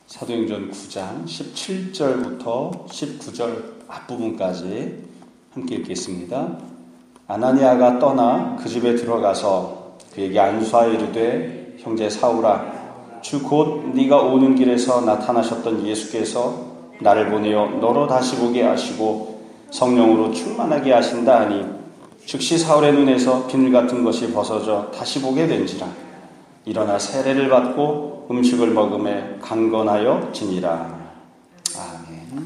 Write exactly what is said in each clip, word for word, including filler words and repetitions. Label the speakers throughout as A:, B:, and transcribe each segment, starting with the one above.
A: 사도행전 구 장 십칠 절부터 십구 절 앞부분까지 함께 읽겠습니다. 아나니아가 떠나 그 집에 들어가서 그에게 안수하여 이르되 형제 사울아 주 곧 네가 오는 길에서 나타나셨던 예수께서 나를 보내어 너로 다시 보게 하시고 성령으로 충만하게 하신다 하니 즉시 사울의 눈에서 비늘 같은 것이 벗어져 다시 보게 된지라. 일어나 세례를 받고 음식을 먹음에 강건하여 지니라. 아멘.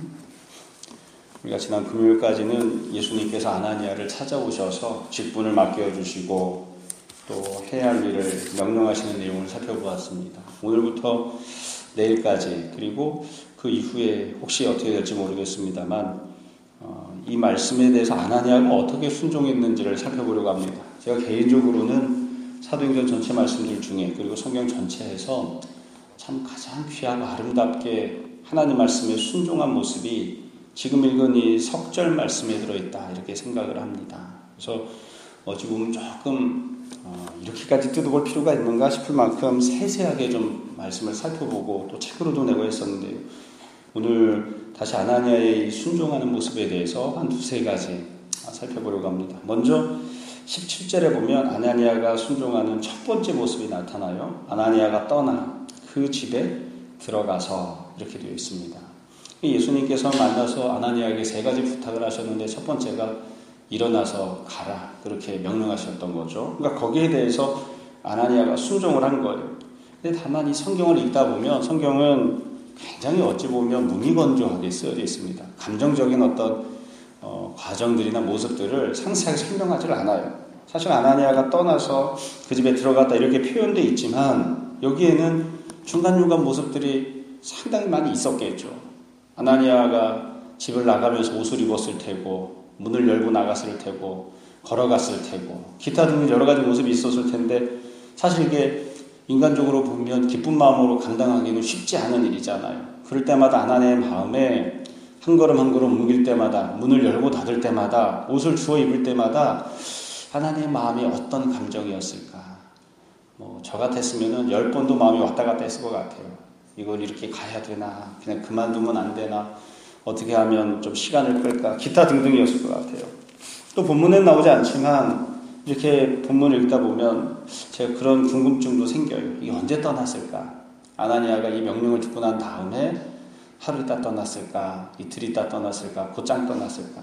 A: 우리가 지난 금요일까지는 예수님께서 아나니아를 찾아오셔서 직분을 맡겨주시고 또 해야 할 일을 명령하시는 내용을 살펴보았습니다. 오늘부터 내일까지 그리고 그 이후에 혹시 어떻게 될지 모르겠습니다만 어, 이 말씀에 대해서 아나니아가 어떻게 순종했는지를 살펴보려고 합니다. 제가 개인적으로는 사도행전 전체 말씀들 중에 그리고 성경 전체에서 참 가장 귀하고 아름답게 하나님 말씀에 순종한 모습이 지금 읽은 이 석절 말씀에 들어있다 이렇게 생각을 합니다. 그래서 어찌 보면 조금 어, 이렇게까지 뜯어볼 필요가 있는가 싶을 만큼 세세하게 좀 말씀을 살펴보고 또 책으로도 내고 했었는데요. 오늘 다시 아나니아의 순종하는 모습에 대해서 한 두세 가지 살펴보려고 합니다. 먼저 십칠 절에 보면 아나니아가 순종하는 첫 번째 모습이 나타나요. 아나니아가 떠나 그 집에 들어가서 이렇게 되어 있습니다. 예수님께서 만나서 아나니아에게 세 가지 부탁을 하셨는데 첫 번째가 일어나서 가라 그렇게 명령하셨던 거죠. 그러니까 거기에 대해서 아나니아가 순종을 한 거예요. 근데 다만 이 성경을 읽다 보면 성경은 굉장히 어찌 보면 무미건조하게 쓰여져 있습니다. 감정적인 어떤 어, 과정들이나 모습들을 상세하게 설명하지 않아요. 사실 아나니아가 떠나서 그 집에 들어갔다 이렇게 표현되어 있지만 여기에는 중간중간 모습들이 상당히 많이 있었겠죠. 아나니아가 집을 나가면서 옷을 입었을 테고 문을 열고 나갔을 테고 걸어갔을 테고 기타 등등 여러 가지 모습이 있었을 텐데 사실 이게 인간적으로 보면 기쁜 마음으로 감당하기는 쉽지 않은 일이잖아요. 그럴 때마다 아나니아의 마음에 한 걸음 한 걸음 옮길 때마다 문을 열고 닫을 때마다 옷을 주워 입을 때마다 하나님의 마음이 어떤 감정이었을까. 뭐 저 같았으면 열 번도 마음이 왔다 갔다 했을 것 같아요. 이걸 이렇게 가야 되나 그냥 그만두면 안 되나 어떻게 하면 좀 시간을 끌까 기타 등등이었을 것 같아요. 또 본문에는 나오지 않지만 이렇게 본문을 읽다 보면 제가 그런 궁금증도 생겨요. 이게 언제 떠났을까. 아나니아가 이 명령을 듣고 난 다음에 하루 있다 떠났을까? 이틀 있다 떠났을까? 곧장 떠났을까?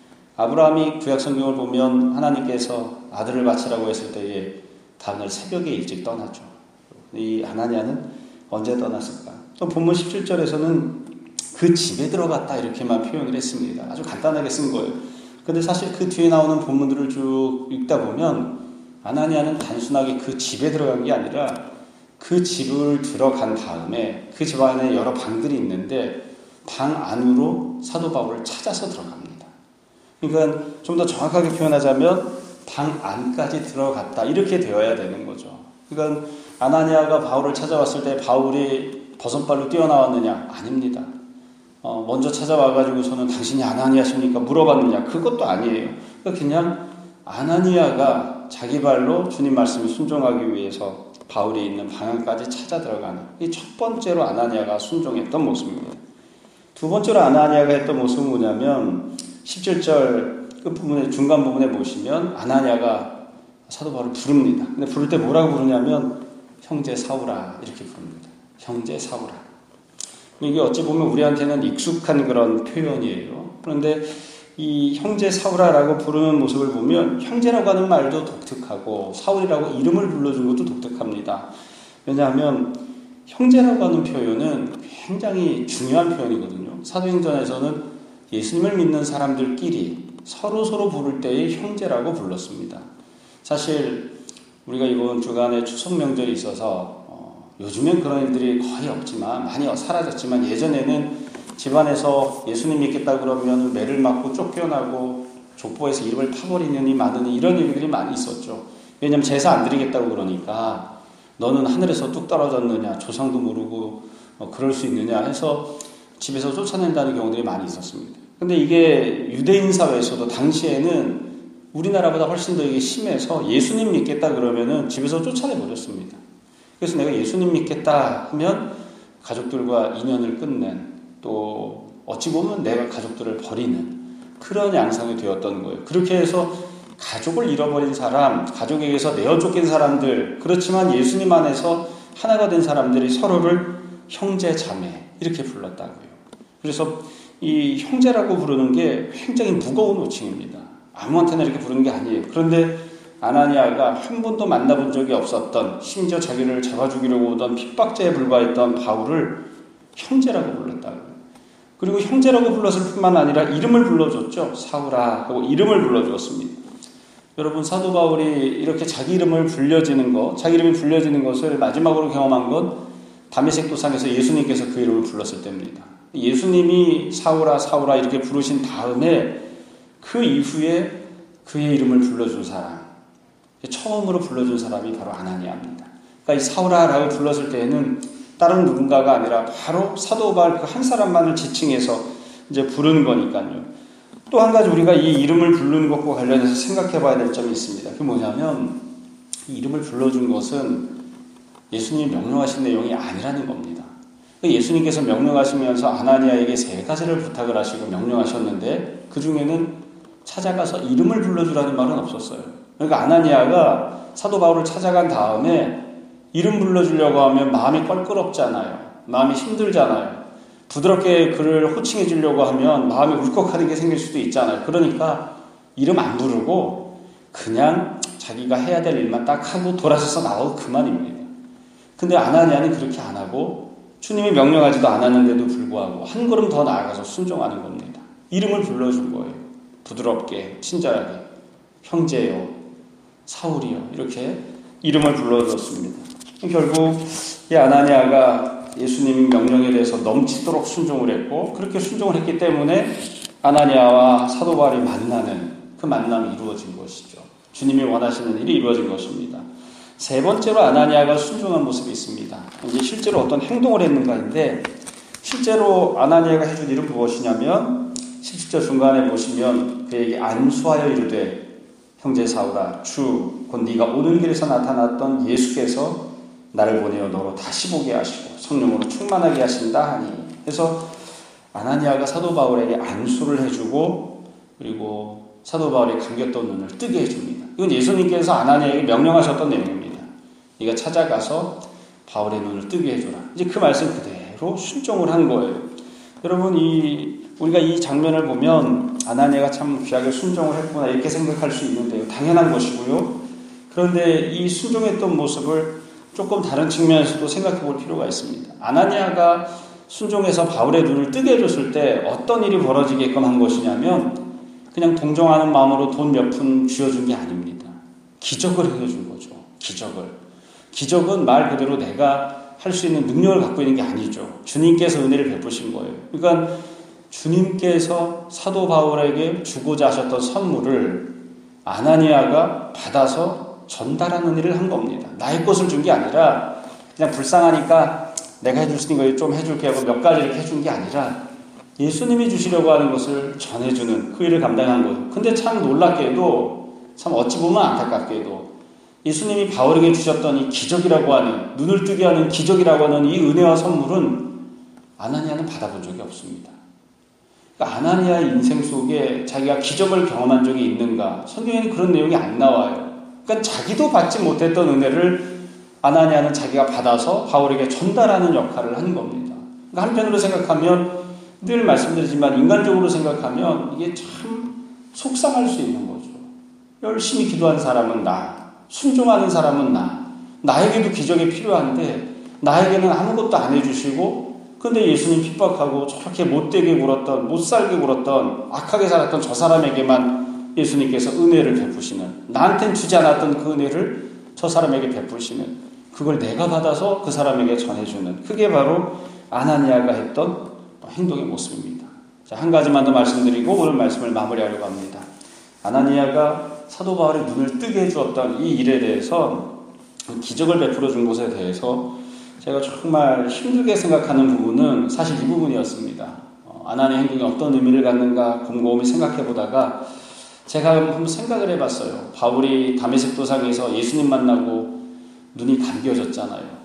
A: 아브라함이 구약 성경을 보면 하나님께서 아들을 바치라고 했을 때에 다음날 새벽에 일찍 떠났죠. 이 아나니아는 언제 떠났을까? 또 본문 십칠 절에서는 그 집에 들어갔다 이렇게만 표현을 했습니다. 아주 간단하게 쓴 거예요. 근데 사실 그 뒤에 나오는 본문들을 쭉 읽다 보면 아나니아는 단순하게 그 집에 들어간 게 아니라 그 집을 들어간 다음에 그 집 안에 여러 방들이 있는데 방 안으로 사도 바울을 찾아서 들어갑니다. 그러니까 좀 더 정확하게 표현하자면 방 안까지 들어갔다 이렇게 되어야 되는 거죠. 그러니까 아나니아가 바울을 찾아왔을 때 바울이 버선발로 뛰어나왔느냐? 아닙니다. 어, 먼저 찾아와가지고서는 당신이 아나니아십니까? 물어봤느냐? 그것도 아니에요. 그러니까 그냥 아나니아가 자기 발로 주님 말씀에 순종하기 위해서 바울이 있는 방향까지 찾아 들어가는 이 첫 번째로 아나니아가 순종했던 모습입니다. 두 번째로 아나니아가 했던 모습은 뭐냐면 십칠 절 끝부분에 중간 부분에 보시면 아나니아가 사도 바울을 부릅니다. 근데 부를 때 뭐라고 부르냐면 형제 사울아 이렇게 부릅니다. 형제 사울아. 이게 어찌 보면 우리한테는 익숙한 그런 표현이에요. 그런데 이 형제 사울아라고 부르는 모습을 보면 형제라고 하는 말도 독특하고 사울이라고 이름을 불러준 것도 독특합니다. 왜냐하면 형제라고 하는 표현은 굉장히 중요한 표현이거든요. 사도행전에서는 예수님을 믿는 사람들끼리 서로 서로 부를 때의 형제라고 불렀습니다. 사실 우리가 이번 주간에 추석 명절이 있어서 어, 요즘엔 그런 일들이 거의 없지만 많이 사라졌지만 예전에는 집안에서 예수님 믿겠다 그러면 매를 맞고 쫓겨나고 족보에서 이름을 파버리느니 마느니 이런 일들이 많이 있었죠. 왜냐하면 제사 안 드리겠다고 그러니까 너는 하늘에서 뚝 떨어졌느냐 조상도 모르고 어, 그럴 수 있느냐 해서 집에서 쫓아낸다는 경우들이 많이 있었습니다. 근데 이게 유대인 사회에서도 당시에는 우리나라보다 훨씬 더 이게 심해서 예수님 믿겠다 그러면은 집에서 쫓아내 버렸습니다. 그래서 내가 예수님 믿겠다 하면 가족들과 인연을 끊는, 또 어찌 보면 내가 가족들을 버리는 그런 양상이 되었던 거예요. 그렇게 해서 가족을 잃어버린 사람, 가족에게서 내어 쫓긴 사람들, 그렇지만 예수님 안에서 하나가 된 사람들이 서로를 형제, 자매 이렇게 불렀다고요. 그래서 이 형제라고 부르는 게 굉장히 무거운 호칭입니다. 아무한테나 이렇게 부르는 게 아니에요. 그런데 아나니아가 한 번도 만나본 적이 없었던, 심지어 자기를 잡아 죽이려고 오던 핍박자에 불과했던 바울을 형제라고 불렀다고요. 그리고 형제라고 불렀을 뿐만 아니라 이름을 불러줬죠. 사울아 하고 이름을 불러주었습니다. 여러분, 사도 바울이 이렇게 자기 이름을 불려지는 것, 자기 이름이 불려지는 것을 마지막으로 경험한 건 다메섹 도상에서 예수님께서 그 이름을 불렀을 때입니다. 예수님이 사울아 사울아 이렇게 부르신 다음에 그 이후에 그의 이름을 불러준 사람, 처음으로 불러준 사람이 바로 아나니아입니다. 그러니까 이 사울아라고 불렀을 때에는 다른 누군가가 아니라 바로 사도 바울 그 한 사람만을 지칭해서 이제 부르는 거니까요. 또 한 가지 우리가 이 이름을 부르는 것과 관련해서 생각해 봐야 될 점이 있습니다. 그게 뭐냐면 이 이름을 불러준 것은 예수님이 명령하신 내용이 아니라는 겁니다. 예수님께서 명령하시면서 아나니아에게 세 가지를 부탁을 하시고 명령하셨는데 그 중에는 찾아가서 이름을 불러주라는 말은 없었어요. 그러니까 아나니아가 사도 바울을 찾아간 다음에 이름 불러주려고 하면 마음이 껄끄럽잖아요. 마음이 힘들잖아요. 부드럽게 그를 호칭해 주려고 하면 마음이 울컥하는 게 생길 수도 있잖아요. 그러니까 이름 안 부르고 그냥 자기가 해야 될 일만 딱 하고 돌아서서 나와도 그만입니다. 근데 아나니아는 그렇게 안 하고 주님이 명령하지도 않았는데도 불구하고 한 걸음 더 나아가서 순종하는 겁니다. 이름을 불러준 거예요. 부드럽게, 친절하게. 형제요, 사울이요, 이렇게 이름을 불러줬습니다. 결국 이 아나니아가 예수님 명령에 대해서 넘치도록 순종을 했고, 그렇게 순종을 했기 때문에 아나니아와 사도 바울이 만나는 그 만남이 이루어진 것이죠. 주님이 원하시는 일이 이루어진 것입니다. 세 번째로 아나니아가 순종한 모습이 있습니다. 이제 실제로 어떤 행동을 했는가인데, 실제로 아나니아가 해준 일은 무엇이냐면 십칠 절 중간에 보시면 그에게 안수하여 이르되 형제 사울아 주 곧 네가 오는 길에서 나타났던 예수께서 나를 보내어 너로 다시 보게 하시고 성령으로 충만하게 하신다 하니. 그래서 아나니아가 사도 바울에게 안수를 해주고 그리고 사도 바울의 감겼던 눈을 뜨게 해줍니다. 이건 예수님께서 아나니아에게 명령하셨던 내용입니다. 네가 찾아가서 바울의 눈을 뜨게 해줘라. 이제 그 말씀 그대로 순종을 한 거예요. 여러분, 이 우리가 이 장면을 보면 아나니아가 참 귀하게 순종을 했구나 이렇게 생각할 수 있는데요. 당연한 것이고요. 그런데 이 순종했던 모습을 조금 다른 측면에서도 생각해 볼 필요가 있습니다. 아나니아가 순종해서 바울의 눈을 뜨게 해줬을 때 어떤 일이 벌어지게끔 한 것이냐면 그냥 동정하는 마음으로 돈 몇 푼 쥐어준 게 아닙니다. 기적을 해준 거죠. 기적을. 기적은 말 그대로 내가 할 수 있는 능력을 갖고 있는 게 아니죠. 주님께서 은혜를 베푸신 거예요. 그러니까 주님께서 사도 바울에게 주고자 하셨던 선물을 아나니아가 받아서 전달하는 일을 한 겁니다. 나의 것을 준 게 아니라 그냥 불쌍하니까 내가 해줄 수 있는 거 좀 해줄게 하고 몇 가지 이렇게 해준 게 아니라 예수님이 주시려고 하는 것을 전해주는 그 일을 감당한 거예요. 근데 참 놀랍게도, 참 어찌 보면 안타깝게도 예수님이 바울에게 주셨던 이 기적이라고 하는, 눈을 뜨게 하는 기적이라고 하는 이 은혜와 선물은 아나니아는 받아본 적이 없습니다. 그러니까 아나니아의 인생 속에 자기가 기적을 경험한 적이 있는가? 성경에는 그런 내용이 안 나와요. 그러니까 자기도 받지 못했던 은혜를 아나니아는 자기가 받아서 바울에게 전달하는 역할을 한 겁니다. 그러니까 한편으로 생각하면, 늘 말씀드리지만 인간적으로 생각하면 이게 참 속상할 수 있는 거죠. 열심히 기도한 사람은 나, 순종하는 사람은 나, 나에게도 기적이 필요한데 나에게는 아무것도 안 해주시고, 근데 예수님 핍박하고 저렇게 못되게 굴었던, 못살게 굴었던, 악하게 살았던 저 사람에게만 예수님께서 은혜를 베푸시는, 나한텐 주지 않았던 그 은혜를 저 사람에게 베푸시는, 그걸 내가 받아서 그 사람에게 전해주는, 그게 바로 아나니아가 했던 행동의 모습입니다. 자, 한 가지만 더 말씀드리고 오늘 말씀을 마무리하려고 합니다. 아나니아가 사도 바울의 눈을 뜨게 해주었던 이 일에 대해서, 기적을 베풀어 준 것에 대해서 제가 정말 힘들게 생각하는 부분은 사실 이 부분이었습니다. 어, 아나니아의 행동이 어떤 의미를 갖는가 곰곰이 생각해 보다가 제가 한번 생각을 해봤어요. 바울이 다메섹 도상에서 예수님 만나고 눈이 감겨졌잖아요.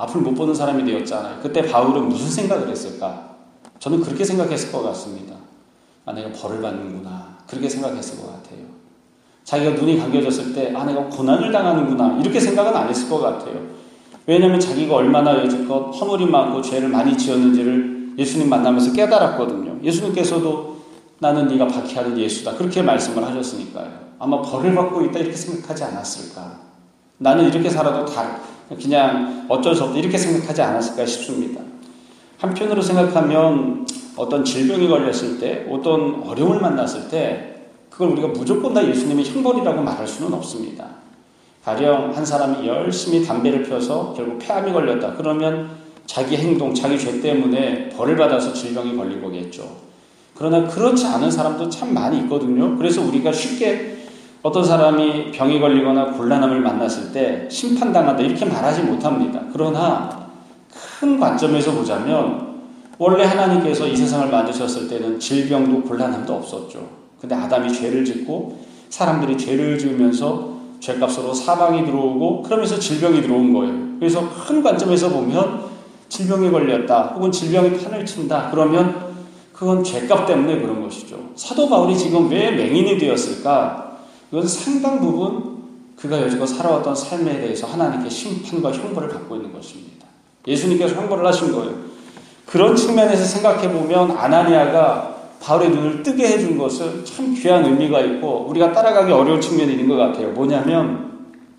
A: 앞을 못 보는 사람이 되었잖아요. 그때 바울은 무슨 생각을 했을까? 저는 그렇게 생각했을 것 같습니다. 아, 내가 벌을 받는구나. 그렇게 생각했을 것 같아요. 자기가 눈이 감겨졌을 때, 아, 내가 고난을 당하는구나. 이렇게 생각은 안 했을 것 같아요. 왜냐하면 자기가 얼마나 여지껏 허물이 많고 죄를 많이 지었는지를 예수님 만나면서 깨달았거든요. 예수님께서도 나는 네가 박해하는 예수다. 그렇게 말씀을 하셨으니까요. 아마 벌을 받고 있다 이렇게 생각하지 않았을까. 나는 이렇게 살아도 다 그냥 어쩔 수 없다 이렇게 생각하지 않았을까 싶습니다. 한편으로 생각하면 어떤 질병이 걸렸을 때, 어떤 어려움을 만났을 때 그걸 우리가 무조건 다 예수님의 형벌이라고 말할 수는 없습니다. 가령 한 사람이 열심히 담배를 피워서 결국 폐암이 걸렸다. 그러면 자기 행동, 자기 죄 때문에 벌을 받아서 질병이 걸린 거겠죠. 그러나 그렇지 않은 사람도 참 많이 있거든요. 그래서 우리가 쉽게 어떤 사람이 병이 걸리거나 곤란함을 만났을 때 심판당한다 이렇게 말하지 못합니다. 그러나 큰 관점에서 보자면 원래 하나님께서 이 세상을 만드셨을 때는 질병도 곤란함도 없었죠. 근데 아담이 죄를 짓고 사람들이 죄를 지으면서 죄값으로 사망이 들어오고 그러면서 질병이 들어온 거예요. 그래서 큰 관점에서 보면 질병에 걸렸다 혹은 질병이 판을 친다 그러면 그건 죄값 때문에 그런 것이죠. 사도 바울이 지금 왜 맹인이 되었을까? 이건 상당 부분 그가 여지껏 살아왔던 삶에 대해서 하나님께 심판과 형벌을 받고 있는 것입니다. 예수님께서 형벌을 하신 거예요. 그런 측면에서 생각해보면 아나니아가 바울의 눈을 뜨게 해준 것은 참 귀한 의미가 있고 우리가 따라가기 어려운 측면이 있는 것 같아요. 뭐냐면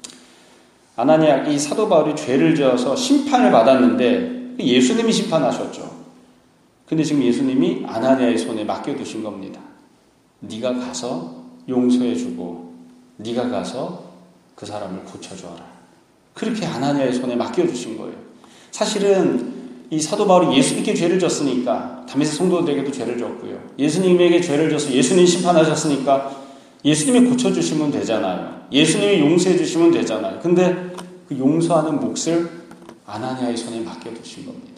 A: 아나니아, 이 사도 바울이 죄를 지어서 심판을 받았는데 예수님이 심판하셨죠. 근데 지금 예수님이 아나니아의 손에 맡겨두신 겁니다. 네가 가서 용서해주고 네가 가서 그 사람을 고쳐줘라. 그렇게 아나니아의 손에 맡겨주신 거예요. 사실은 이 사도 바울이 예수님께 죄를 졌으니까 다메섹 성도들에게도 죄를 졌고요. 예수님에게 죄를 져서 예수님 심판하셨으니까 예수님이 고쳐주시면 되잖아요. 예수님이 용서해 주시면 되잖아요. 근데 그 용서하는 몫을 아나니아의 손에 맡겨두신 겁니다.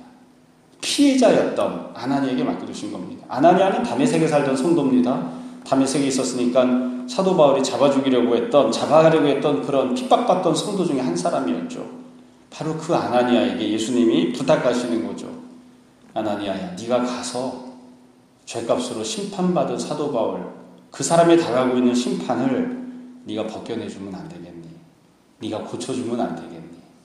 A: 피해자였던 아나니아에게 맡겨두신 겁니다. 아나니아는 다메섹에 살던 성도입니다. 다메섹에 있었으니까 사도 바울이 잡아 죽이려고 했던, 잡아가려고 했던 그런 핍박받던 성도 중에 한 사람이었죠. 바로 그 아나니아에게 예수님이 부탁하시는 거죠. 아나니아야, 네가 가서 죄값으로 심판받은 사도 바울, 그 사람이 당하고 있는 심판을 네가 벗겨내주면 안 되겠니? 네가 고쳐주면 안 되겠니?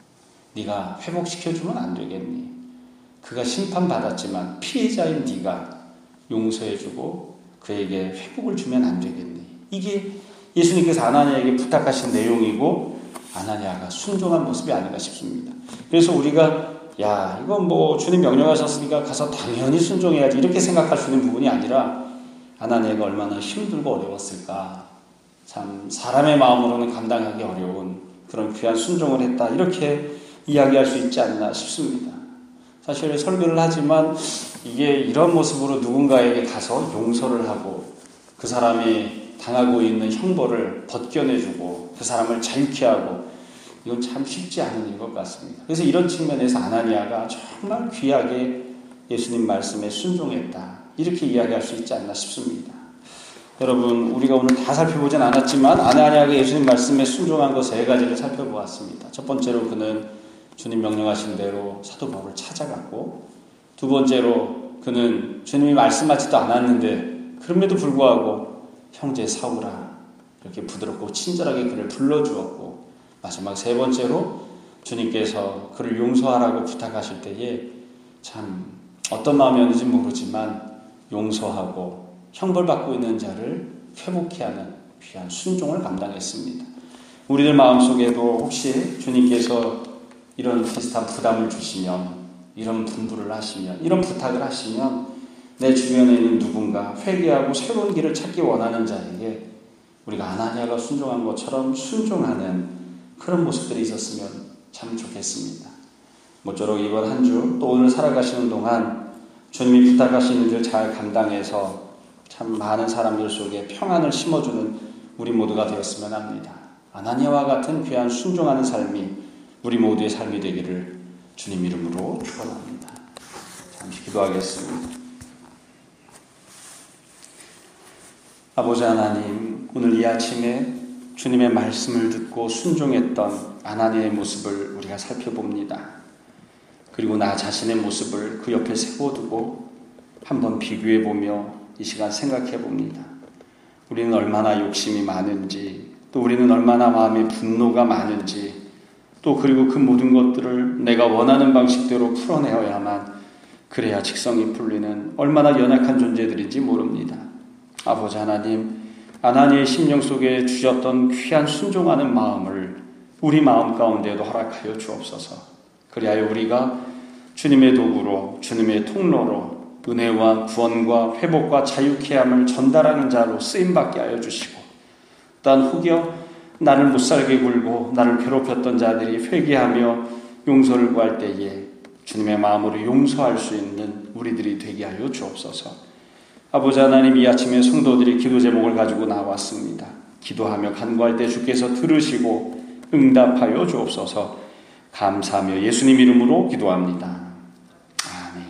A: 네가 회복시켜주면 안 되겠니? 그가 심판받았지만 피해자인 네가 용서해주고 그에게 회복을 주면 안 되겠니? 이게 예수님께서 아나니아에게 부탁하신 내용이고 아나니아가 순종한 모습이 아닌가 싶습니다. 그래서 우리가 야 이건 뭐 주님 명령하셨으니까 가서 당연히 순종해야지 이렇게 생각할 수 있는 부분이 아니라 아나니아가 얼마나 힘들고 어려웠을까. 참 사람의 마음으로는 감당하기 어려운 그런 귀한 순종을 했다 이렇게 이야기할 수 있지 않나 싶습니다. 사실 설교를 하지만 이게 이런 모습으로 누군가에게 가서 용서를 하고 그 사람이 당하고 있는 형벌을 벗겨내주고 그 사람을 자유케 하고 이건 참 쉽지 않은 일인 것 같습니다. 그래서 이런 측면에서 아나니아가 정말 귀하게 예수님 말씀에 순종했다 이렇게 이야기할 수 있지 않나 싶습니다. 여러분 우리가 오늘 다 살펴보진 않았지만 아나니아가 예수님 말씀에 순종한 것 세 가지를 살펴보았습니다. 첫 번째로 그는 주님 명령하신 대로 사도 바울을 찾아갔고 두 번째로 그는 주님이 말씀하지도 않았는데 그럼에도 불구하고 형제 사울아 이렇게 부드럽고 친절하게 그를 불러주었고 마지막 세 번째로 주님께서 그를 용서하라고 부탁하실 때에 참 어떤 마음이었는지 모르지만 용서하고 형벌받고 있는 자를 회복케 하는 귀한 순종을 감당했습니다. 우리들 마음속에도 혹시 주님께서 이런 비슷한 부담을 주시면 이런 분부를 하시면 이런 부탁을 하시면 내 주변에 있는 누군가 회개하고 새로운 길을 찾기 원하는 자에게 우리가 아나니아가 순종한 것처럼 순종하는 그런 모습들이 있었으면 참 좋겠습니다. 모쪼록 이번 한 주 또 오늘 살아가시는 동안 주님이 부탁하시는 일 잘 감당해서 참 많은 사람들 속에 평안을 심어주는 우리 모두가 되었으면 합니다. 아나니아와 같은 귀한 순종하는 삶이 우리 모두의 삶이 되기를 주님 이름으로 축원합니다. 잠시 기도하겠습니다. 아버지 하나님, 오늘 이 아침에 주님의 말씀을 듣고 순종했던 아나니아의 모습을 우리가 살펴봅니다. 그리고 나 자신의 모습을 그 옆에 세워두고 한번 비교해보며 이 시간 생각해봅니다. 우리는 얼마나 욕심이 많은지, 또 우리는 얼마나 마음에 분노가 많은지, 또 그리고 그 모든 것들을 내가 원하는 방식대로 풀어내어야만 그래야 직성이 풀리는 얼마나 연약한 존재들인지 모릅니다. 아버지 하나님, 아나니의 심령 속에 주셨던 귀한 순종하는 마음을 우리 마음 가운데도 허락하여 주옵소서. 그리하여 우리가 주님의 도구로, 주님의 통로로 은혜와 구원과 회복과 자유케 함을 전달하는 자로 쓰임받게 하여 주시고, 단 혹여 나를 못살게 굴고 나를 괴롭혔던 자들이 회개하며 용서를 구할 때에 주님의 마음으로 용서할 수 있는 우리들이 되게 하여 주옵소서. 아버지 하나님, 이 아침에 성도들이 기도 제목을 가지고 나왔습니다. 기도하며 간구할 때 주께서 들으시고 응답하여 주옵소서. 감사하며 예수님 이름으로 기도합니다. 아멘.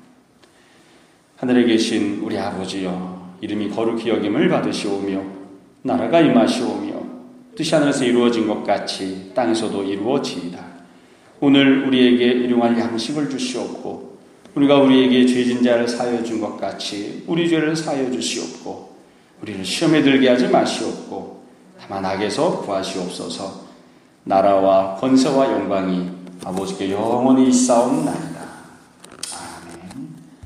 A: 하늘에 계신 우리 아버지여, 이름이 거룩히 여김을 받으시오며 나라가 임하시오며 뜻이 하늘에서 이루어진 것 같이 땅에서도 이루어지이다. 오늘 우리에게 일용할 양식을 주시옵고, 우리가 우리에게 죄진 자를 사하여 준 것 같이 우리 죄를 사하여 주시옵고, 우리를 시험에 들게 하지 마시옵고 다만 악에서 구하시옵소서. 나라와 권세와 영광이 아버지께 영원히 있사옵나이다.